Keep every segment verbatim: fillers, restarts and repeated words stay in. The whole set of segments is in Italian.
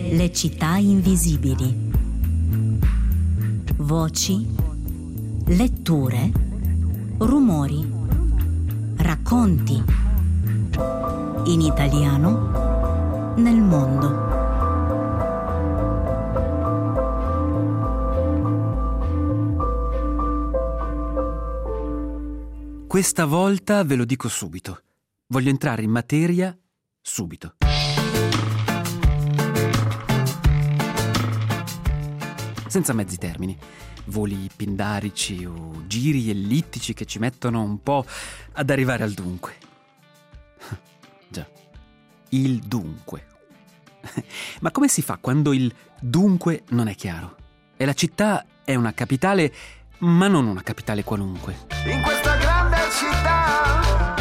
Le città invisibili. Voci, letture, rumori, racconti. In italiano nel mondo. Questa volta ve lo dico subito. Voglio entrare in materia subito. Senza mezzi termini, voli pindarici o giri ellittici che ci mettono un po' ad arrivare al dunque. Già, il dunque. Ma come si fa quando il dunque non è chiaro? E la città è una capitale, ma non una capitale qualunque. In questa grande città.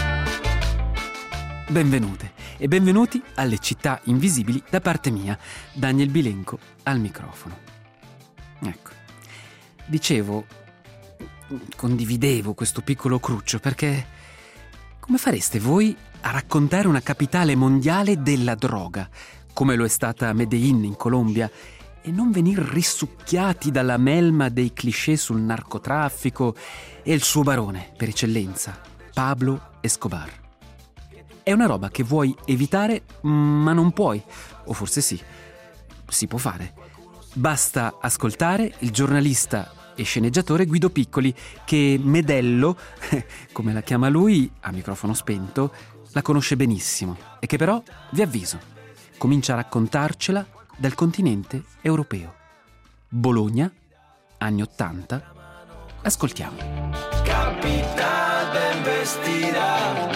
Benvenute e benvenuti alle Città Invisibili da parte mia, Daniel Bilenco al microfono. Ecco, dicevo, condividevo questo piccolo cruccio perché come fareste voi a raccontare una capitale mondiale della droga, come lo è stata Medellin in Colombia, e non venir risucchiati dalla melma dei cliché sul narcotraffico e il suo barone per eccellenza, Pablo Escobar? È una roba che vuoi evitare, ma non puoi, o forse sì, si può fare. Basta ascoltare il giornalista e sceneggiatore Guido Piccoli, che Medello, come la chiama lui, a microfono spento, la conosce benissimo e che però, vi avviso, comincia a raccontarcela dal continente europeo. Bologna, anni ottanta. Ascoltiamo. Capità ben vestita.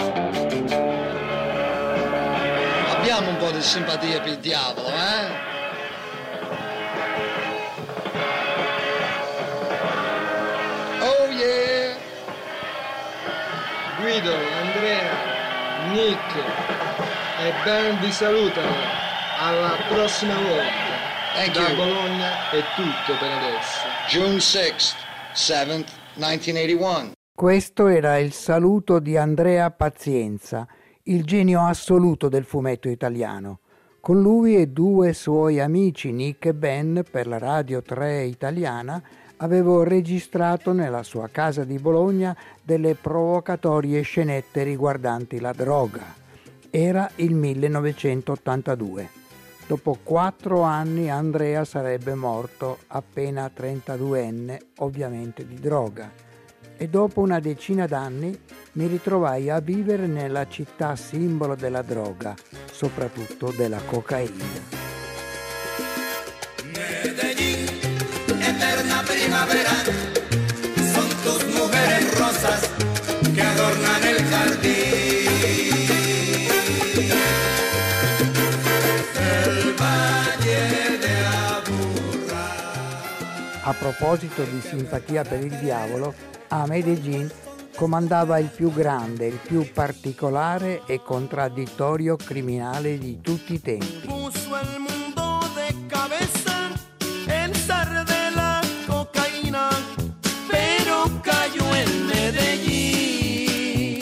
Abbiamo un po' di simpatia per il diavolo, eh? Oh yeah! Guido, Andrea, Nick e Ben vi salutano. Alla prossima volta. Thank Da you. Bologna è tutto per adesso. June sixth, seventh, nineteen eighty-one. Questo era il saluto di Andrea Pazienza, il genio assoluto del fumetto italiano. Con lui e due suoi amici, Nick e Ben, per la Radio tre italiana, avevo registrato nella sua casa di Bologna delle provocatorie scenette riguardanti la droga. Era il millenovecentottantadue. Dopo quattro anni Andrea sarebbe morto appena trentaduenne, ovviamente di droga. E dopo una decina d'anni mi ritrovai a vivere nella città simbolo della droga, soprattutto della cocaina. Medellín, eterna primavera, son tus mujeres rosas que adornan el jardín. El valle de Aburrá. A proposito di simpatia per il diavolo, a Medellin comandava il più grande, il più particolare e contraddittorio criminale di tutti i tempi. Puso el mundo de cabeza el zar de la cocaína, pero cayó en Medellín.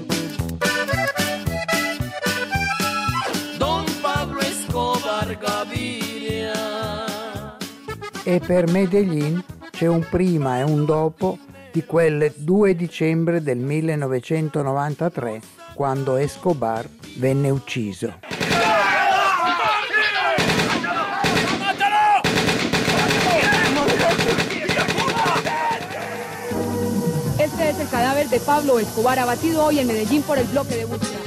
Don Pablo Escobar Gaviria. E per Medellin c'è un prima e un dopo di quel due dicembre del millenovecentonovantatré, quando Escobar venne ucciso. Este es el cadáver de Pablo Escobar, abatido hoy en Medellín por el bloque de búsqueda.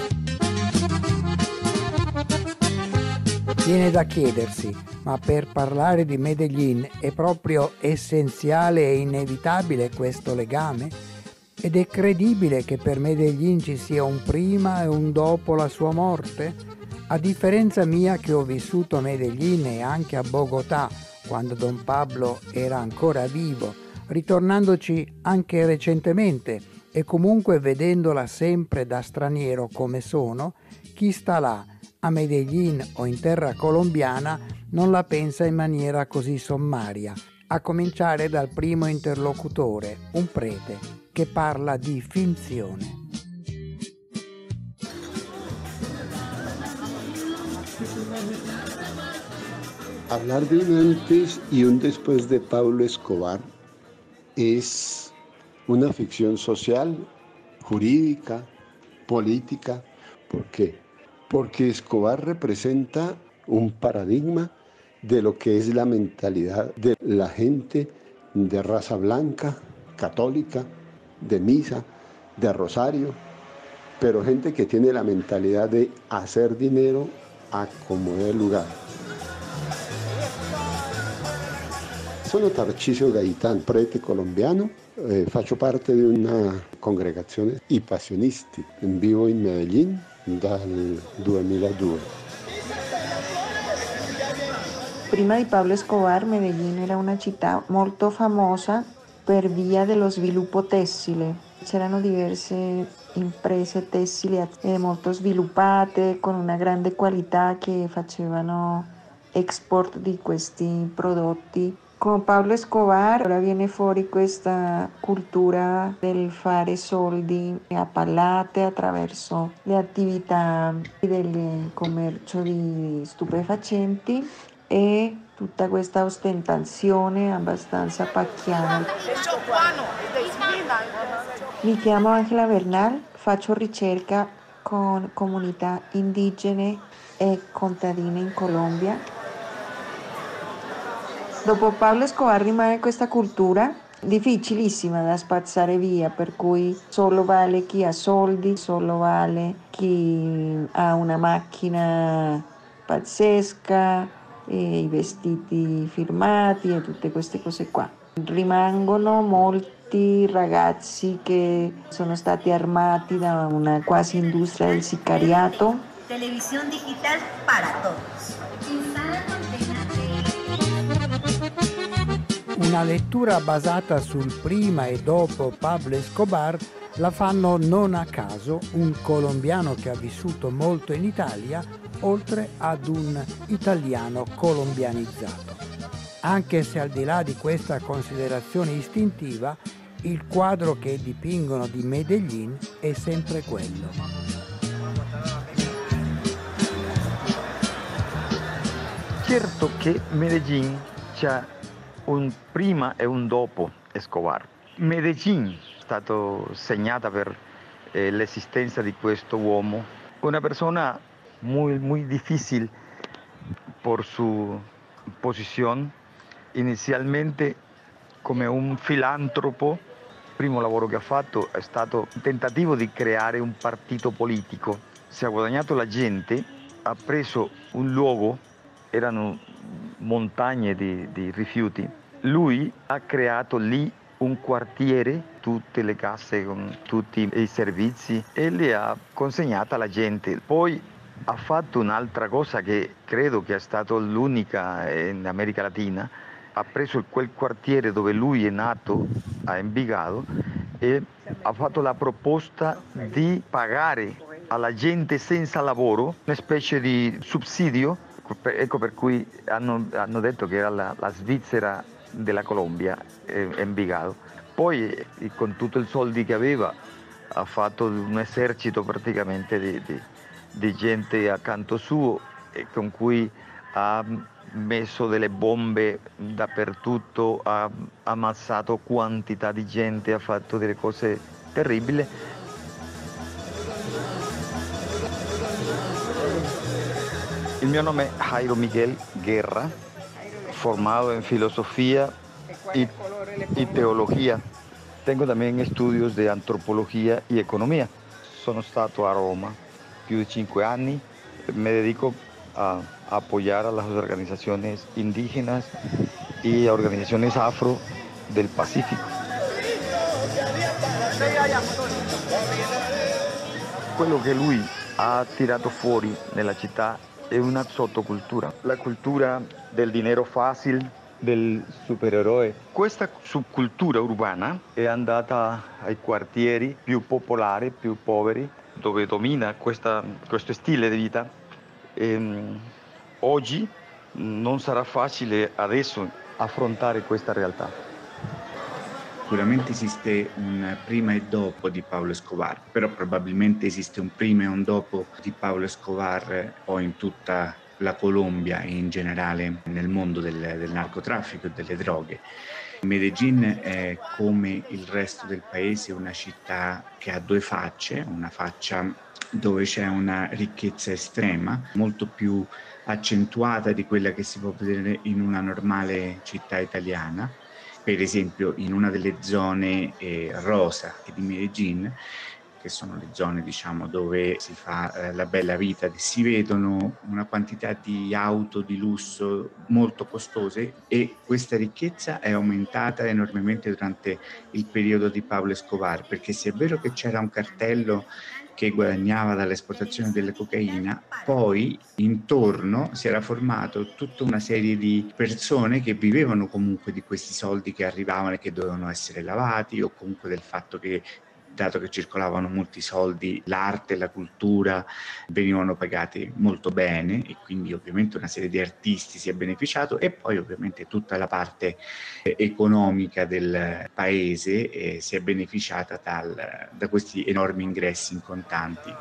Viene da chiedersi, ma per parlare di Medellin è proprio essenziale e inevitabile questo legame? Ed è credibile che per Medellin ci sia un prima e un dopo la sua morte? A differenza mia, che ho vissuto a Medellin e anche a Bogotà quando Don Pablo era ancora vivo, ritornandoci anche recentemente e comunque vedendola sempre da straniero come sono, chi sta là a Medellin o in terra colombiana non la pensa in maniera così sommaria, a cominciare dal primo interlocutore, un prete, che parla di finzione. Hablar de un antes y un después de Pablo Escobar es una ficción social, jurídica, política. ¿Por qué? Porque Escobar representa un paradigma de lo que es la mentalidad de la gente de raza blanca, católica, de misa, de rosario, pero gente que tiene la mentalidad de hacer dinero a como dé lugar. Sono Tarcisio Gaitán, prete colombiano, eh, faccio parte di una congregazione I Passionisti, vivo in Medellín dal duemiladue. Prima di Pablo Escobar, Medellín era una città molto famosa per via dello sviluppo tessile. C'erano diverse imprese tessili eh, molto sviluppate, con una grande qualità, che facevano export di questi prodotti. Con Pablo Escobar ora viene fuori questa cultura del fare soldi a pallate attraverso le attività del commercio di stupefacenti e tutta questa ostentazione abbastanza pacchiana. Mi chiamo Angela Bernal, faccio ricerca con comunità indigene e contadine in Colombia. Dopo Pablo Escobar rimane questa cultura difficilissima da spazzare via, per cui solo vale chi ha soldi, solo vale chi ha una macchina pazzesca, e i vestiti firmati e tutte queste cose qua. Rimangono molti ragazzi che sono stati armati da una quasi industria del sicariato. Televisión digital para todos. Una lettura basata sul prima e dopo Pablo Escobar la fanno non a caso un colombiano che ha vissuto molto in Italia, oltre ad un italiano colombianizzato. Anche se al di là di questa considerazione istintiva, il quadro che dipingono di Medellín è sempre quello. Certo che Medellín c'è un prima e un dopo Escobar. Medellín è stato segnata per eh, l'esistenza di questo uomo, una persona muy, muy difícil por su posición, inizialmente come un filantropo. Il primo lavoro che ha fatto è stato un tentativo di creare un partito politico. Si è guadagnato la gente, ha preso un luogo, erano montagne di, di rifiuti. Lui ha creato lì un quartiere, tutte le case con tutti i servizi, e le ha consegnate alla gente. Poi ha fatto un'altra cosa che credo che è stata l'unica in America Latina. Ha preso quel quartiere dove lui è nato, a Envigado, e ha fatto la proposta di pagare alla gente senza lavoro una specie di sussidio. Ecco per cui hanno, hanno detto che era la, la Svizzera della Colombia, Envigado. Poi con tutto i soldi che aveva ha fatto un esercito praticamente di, di, di gente accanto suo, e con cui ha messo delle bombe dappertutto, ha ammazzato quantità di gente, ha fatto delle cose terribili. Il mio nome è Jairo Miguel Guerra, formado en filosofía y, y teología. Tengo también estudios de antropología y economía. Sono stato a Roma più di cinque anni. Me dedico a, a apoyar a las organizaciones indígenas y a organizaciones afro del Pacífico. Quello che lui ha tirato fuori nella città è una sottocultura, la cultura del dinero facile, del supereroe. Questa subcultura urbana è andata ai quartieri più popolari, più poveri, dove domina questa, questo stile di vita. E, oggi non sarà facile adesso affrontare questa realtà. Sicuramente esiste un prima e dopo di Pablo Escobar, però probabilmente esiste un prima e un dopo di Pablo Escobar poi in tutta la Colombia e in generale nel mondo del, del narcotraffico e delle droghe. Medellín è, come il resto del paese, una città che ha due facce, una faccia dove c'è una ricchezza estrema, molto più accentuata di quella che si può vedere in una normale città italiana. Per esempio in una delle zone eh, rosa di Medellín, che sono le zone, diciamo, dove si fa eh, la bella vita, si vedono una quantità di auto di lusso molto costose, e questa ricchezza è aumentata enormemente durante il periodo di Pablo Escobar, perché se è vero che c'era un cartello che guadagnava dall'esportazione della cocaina, poi intorno si era formato tutta una serie di persone che vivevano comunque di questi soldi che arrivavano e che dovevano essere lavati, o comunque del fatto che, dato che circolavano molti soldi, l'arte e la cultura venivano pagati molto bene, e quindi ovviamente una serie di artisti si è beneficiato, e poi ovviamente tutta la parte eh, economica del paese eh, si è beneficiata dal, da questi enormi ingressi in contanti.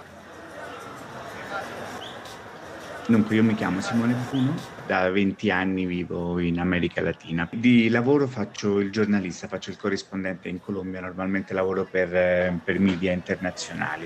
Dunque, io mi chiamo Simone Bruno, da venti anni vivo in America Latina. Di lavoro faccio il giornalista, faccio il corrispondente in Colombia, normalmente lavoro per, per media internazionali.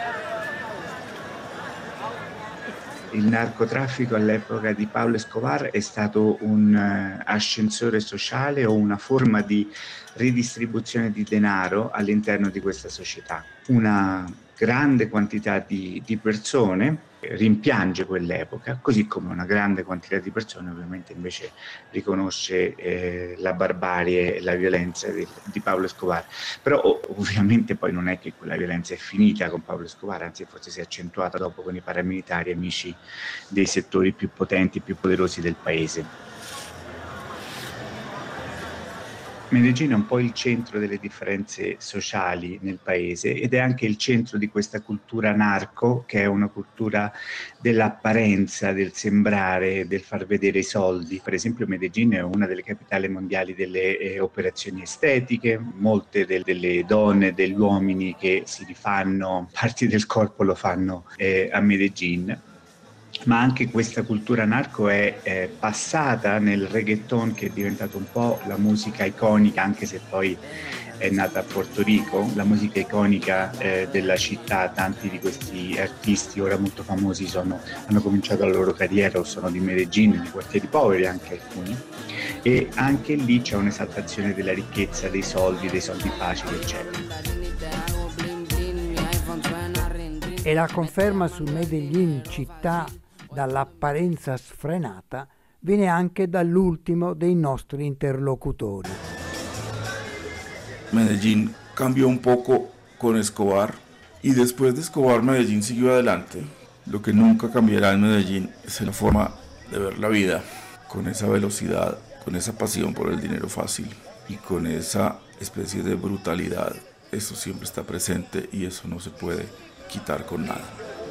Il narcotraffico all'epoca di Pablo Escobar è stato un uh, ascensore sociale, o una forma di ridistribuzione di denaro all'interno di questa società. Una grande quantità di, di persone rimpiange quell'epoca, così come una grande quantità di persone ovviamente invece riconosce eh, la barbarie e la violenza di, di Pablo Escobar. Però ovviamente poi non è che quella violenza è finita con Pablo Escobar, anzi forse si è accentuata dopo con i paramilitari, amici dei settori più potenti e più poderosi del paese. Medellín è un po' il centro delle differenze sociali nel paese, ed è anche il centro di questa cultura narco, che è una cultura dell'apparenza, del sembrare, del far vedere i soldi. Per esempio Medellín è una delle capitali mondiali delle eh, operazioni estetiche. Molte del, delle donne, degli uomini che si rifanno parti del corpo lo fanno eh, a Medellín. Ma anche questa cultura narco è eh, passata nel reggaeton, che è diventato un po' la musica iconica, anche se poi è nata a Porto Rico, la musica iconica eh, della città. Tanti di questi artisti ora molto famosi sono, hanno cominciato la loro carriera o sono di Medellín, di quartieri poveri anche alcuni, e anche lì c'è un'esaltazione della ricchezza, dei soldi, dei soldi facili, eccetera. E la conferma su Medellín, città dall'apparenza sfrenata, viene anche dall'ultimo dei nostri interlocutori. Medellín cambió un poco con Escobar, y después de Escobar Medellín siguió adelante. Lo que nunca cambiará en Medellín es la forma de ver la vida, con esa velocidad, con esa pasión por el dinero fácil y con esa especie de brutalidad. Eso siempre está presente y eso no se puede quitar con nada.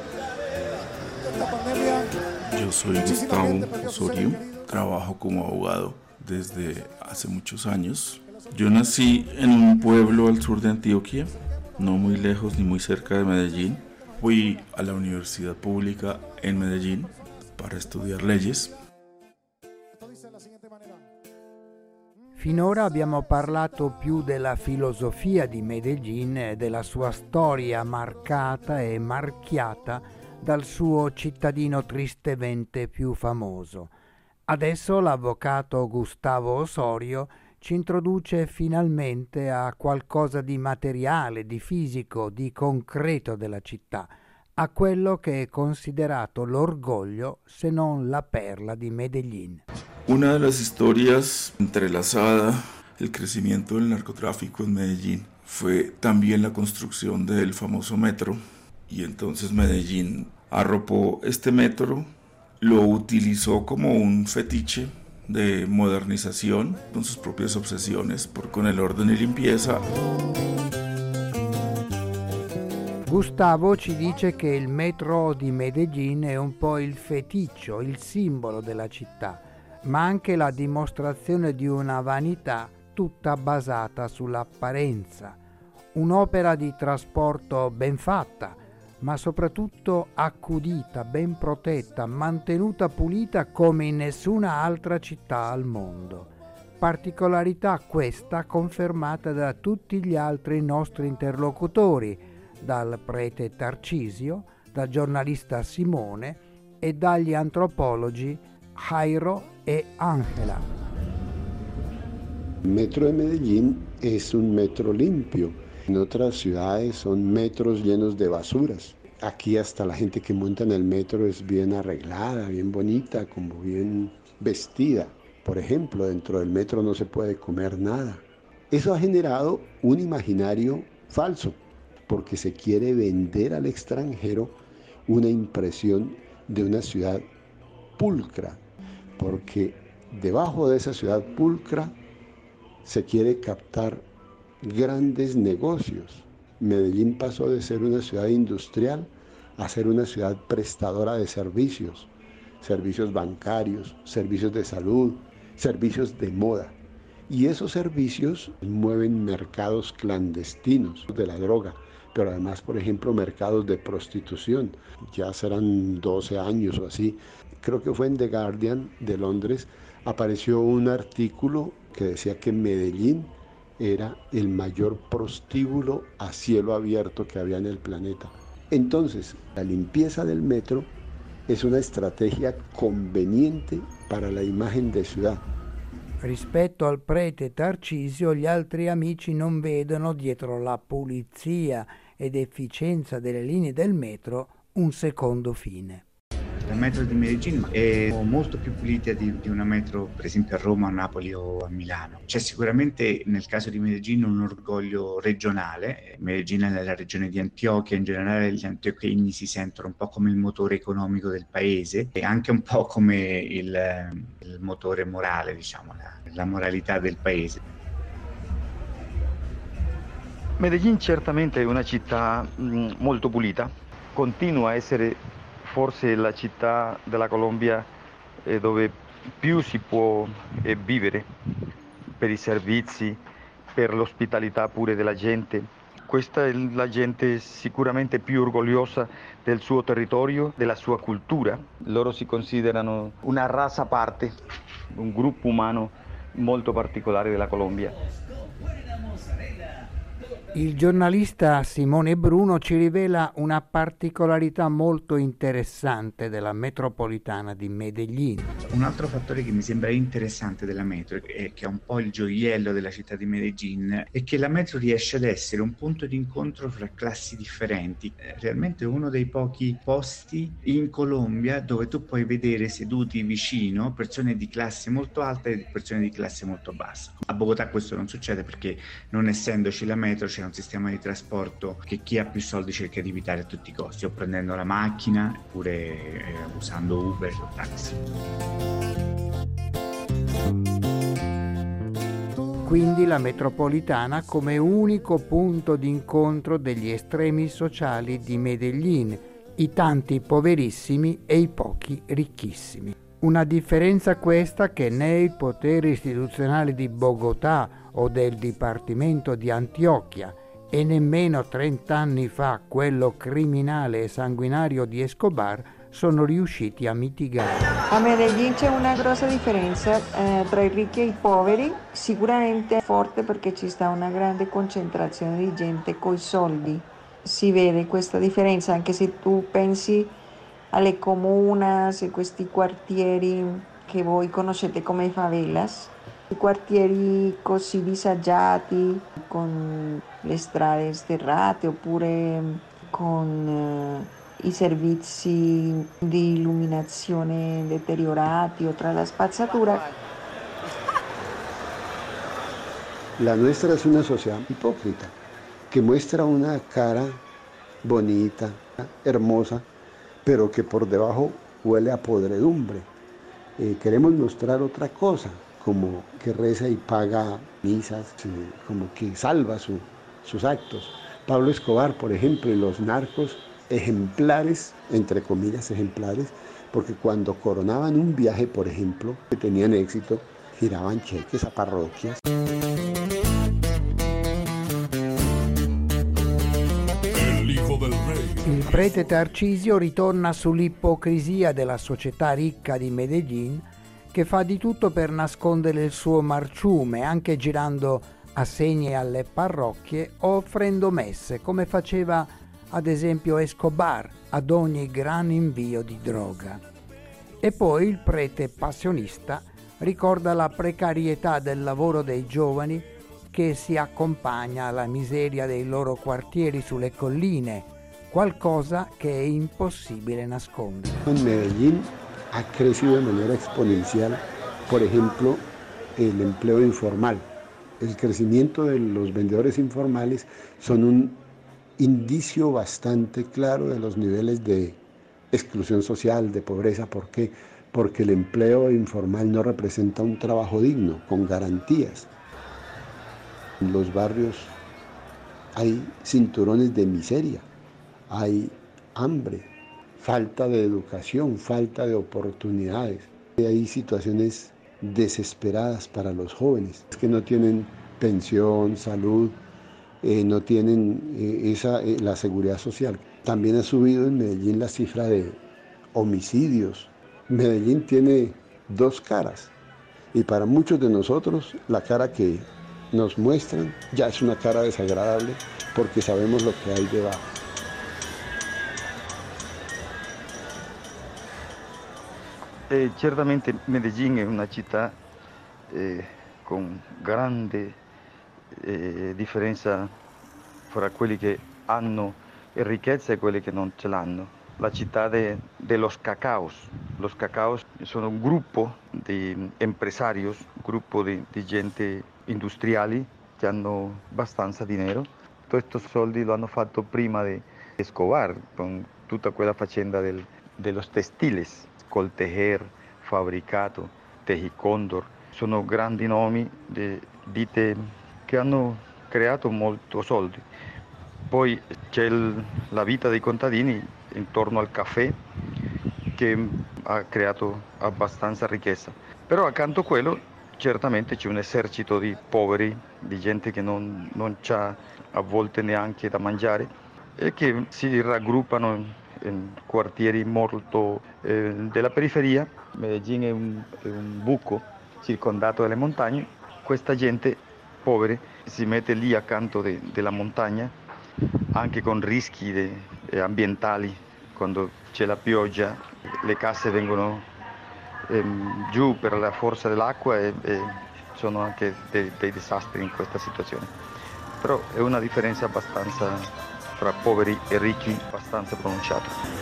Yo soy Gustavo Osorio, trabajo como abogado desde hace muchos años. Yo nací en un pueblo al sur de Antioquia, no muy lejos ni muy cerca de Medellín. Fui a la universidad pública en Medellín para estudiar leyes. Finora abbiamo parlato più della filosofia di Medellín e della sua storia marcata e marchiata dal suo cittadino tristemente più famoso. Adesso l'avvocato Gustavo Osorio ci introduce finalmente a qualcosa di materiale, di fisico, di concreto della città, a quello che è considerato l'orgoglio, se non la perla di Medellín. Una de las historias entrelazada el crecimiento del narcotráfico en Medellín fue también la construcción del famoso metro, y entonces Medellín arropó este metro, lo utilizó como un fetiche de modernización con sus propias obsesiones por, con el orden y limpieza. Gustavo ci dice che il metro di Medellín è un po' il feticcio, il simbolo della città, ma anche la dimostrazione di una vanità tutta basata sull'apparenza. Un'opera di trasporto ben fatta, ma soprattutto accudita, ben protetta, mantenuta pulita come in nessuna altra città al mondo. Particolarità questa confermata da tutti gli altri nostri interlocutori, dal prete Tarcisio, dal giornalista Simone e dagli antropologi Jairo e Ángela. El metro de Medellín es un metro limpio. En otras ciudades son metros llenos de basuras. Aquí hasta la gente que monta en el metro es bien arreglada, bien bonita, como bien vestida. Por ejemplo, dentro del metro no se puede comer nada. Eso ha generado un imaginario falso, porque se quiere vender al extranjero una impresión de una ciudad pulcra, porque debajo de esa ciudad pulcra se quiere captar grandes negocios. Medellín pasó de ser una ciudad industrial a ser una ciudad prestadora de servicios, servicios bancarios, servicios de salud, servicios de moda. Y esos servicios mueven mercados clandestinos de la droga, pero además, por ejemplo, mercados de prostitución. Ya serán doce años o así. Creo que fue en The Guardian de Londres, apareció un artículo que decía que Medellín era el mayor prostíbulo a cielo abierto que había en el planeta. Entonces, la limpieza del metro es una estrategia conveniente para la imagen de ciudad. Rispetto al prete Tarcisio, gli altri amici non vedono dietro la pulizia ed efficienza delle linee del metro un secondo fine. La metro di Medellín è molto più pulita di, di una metro per esempio a Roma, a Napoli o a Milano. C'è sicuramente nel caso di Medellín un orgoglio regionale. Medellín è nella regione di Antiochia, in generale gli antiochini si sentono un po' come il motore economico del paese e anche un po' come il, il motore morale, diciamo, la, la moralità del paese. Medellín certamente è una città mh, molto pulita, continua a essere forse la città della Colombia eh, dove più si può eh, vivere per i servizi, per l'ospitalità pure della gente. Questa è la gente sicuramente più orgogliosa del suo territorio, della sua cultura. Loro si considerano una razza a parte, un gruppo umano molto particolare della Colombia. Il giornalista Simone Bruno ci rivela una particolarità molto interessante della metropolitana di Medellín. Un altro fattore che mi sembra interessante della metro e che è un po' il gioiello della città di Medellín è che la metro riesce ad essere un punto di incontro fra classi differenti. È realmente uno dei pochi posti in Colombia dove tu puoi vedere seduti vicino persone di classe molto alta e persone di classe molto bassa. A Bogotà questo non succede perché non essendoci la metro c'è un sistema di trasporto che chi ha più soldi cerca di evitare a tutti i costi, o prendendo la macchina oppure eh, usando Uber o taxi. Quindi la metropolitana come unico punto di incontro degli estremi sociali di Medellín, i tanti poverissimi e i pochi ricchissimi. Una differenza questa che né i poteri istituzionali di Bogotà o del Dipartimento di Antioquia e nemmeno trent'anni fa quello criminale e sanguinario di Escobar sono riusciti a mitigare. A Medellín c'è una grossa differenza eh, tra i ricchi e i poveri, sicuramente forte perché ci sta una grande concentrazione di gente coi soldi. Si vede questa differenza anche se tu pensi alle comunas e questi quartieri che voi conoscete come favelas, i quartieri così disagiati con le strade sterrate oppure con eh, i servizi di illuminazione deteriorati o tra la spazzatura. La nuestra es una sociedad hipócrita que muestra una cara bonita, hermosa, pero que por debajo huele a podredumbre. Eh, queremos mostrar otra cosa, como que reza y paga misas, como que salva su, sus actos. Pablo Escobar, por ejemplo, y los narcos ejemplares, entre comillas ejemplares, porque cuando coronaban un viaje, por ejemplo, que tenían éxito, giraban cheques a parroquias. Il prete Tarcisio ritorna sull'ipocrisia della società ricca di Medellin, che fa di tutto per nascondere il suo marciume, anche girando assegni alle parrocchie o offrendo messe, come faceva ad esempio Escobar ad ogni gran invio di droga. E poi il prete passionista ricorda la precarietà del lavoro dei giovani che si accompagna alla miseria dei loro quartieri sulle colline, qualcosa che è imposible nascondere. En Medellín ha crecido de manera exponencial, por ejemplo, el empleo informal. El crecimiento de los vendedores informales son un indicio bastante claro de los niveles de exclusión social, de pobreza. ¿Por qué? Porque el empleo informal no representa un trabajo digno, con garantías. En los barrios hay cinturones de miseria, hay hambre, falta de educación, falta de oportunidades. Hay situaciones desesperadas para los jóvenes que no tienen pensión, salud, eh, no tienen eh, esa, eh, la seguridad social. También ha subido en Medellín la cifra de homicidios. Medellín tiene dos caras y para muchos de nosotros la cara que nos muestran ya es una cara desagradable porque sabemos lo que hay debajo. Eh, certamente Medellín è una città eh, con grande eh, differenza fra quelli che hanno ricchezza e quelli che non ce l'hanno. La città de, de los cacaos. Los cacaos sono un gruppo di empresarios, un gruppo di, di gente industriali che hanno abbastanza dinero. Tutti questi soldi lo hanno fatto prima di Escobar, con tutta quella faccenda del, de los textiles, col tejer, fabbricato, Tejicóndor. Sono grandi nomi di ditte che hanno creato molto soldi. Poi c'è il, la vita dei contadini intorno al caffè che ha creato abbastanza ricchezza. Però accanto a quello certamente c'è un esercito di poveri, di gente che non, non ha a volte neanche da mangiare e che si raggruppano in, in quartieri molto eh, della periferia. Medellín è un, è un buco circondato dalle montagne. Questa gente povera si mette lì accanto de, della montagna, anche con rischi de, eh, ambientali. Quando c'è la pioggia le case vengono ehm, giù per la forza dell'acqua e, e sono anche dei, dei disastri in questa situazione. Però è una differenza abbastanza tra poveri e ricchi, abbastanza pronunciata.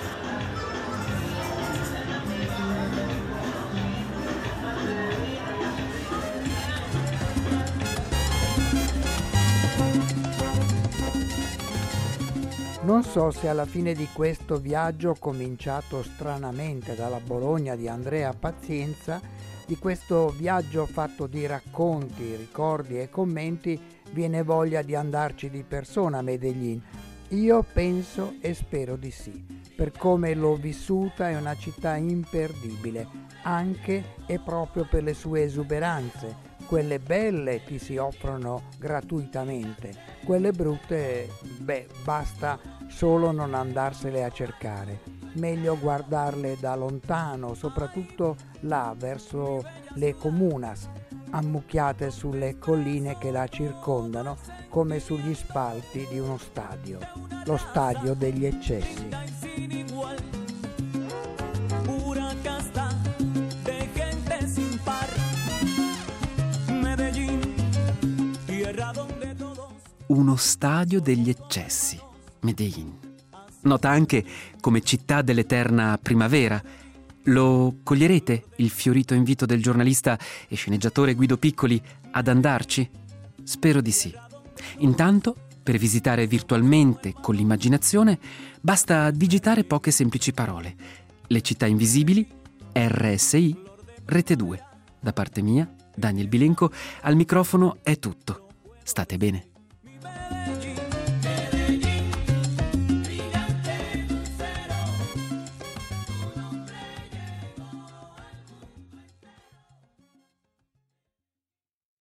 Non so se alla fine di questo viaggio, cominciato stranamente dalla Bologna di Andrea Pazienza, di questo viaggio fatto di racconti, ricordi e commenti, viene voglia di andarci di persona a Medellin. Io penso e spero di sì. Per come l'ho vissuta è una città imperdibile, anche e proprio per le sue esuberanze. Quelle belle ti si offrono gratuitamente, quelle brutte, beh, basta solo non andarsele a cercare. Meglio guardarle da lontano, soprattutto là verso le comunas, ammucchiate sulle colline che la circondano come sugli spalti di uno stadio, lo stadio degli eccessi. Uno stadio degli eccessi, Medellin. Nota anche come città dell'eterna primavera. Lo coglierete, il fiorito invito del giornalista e sceneggiatore Guido Piccoli ad andarci? Spero di sì. Intanto, per visitare virtualmente con l'immaginazione, basta digitare poche semplici parole. Le città invisibili, R S I, Rete due. Da parte mia, Daniel Bilenco, al microfono è tutto. State bene.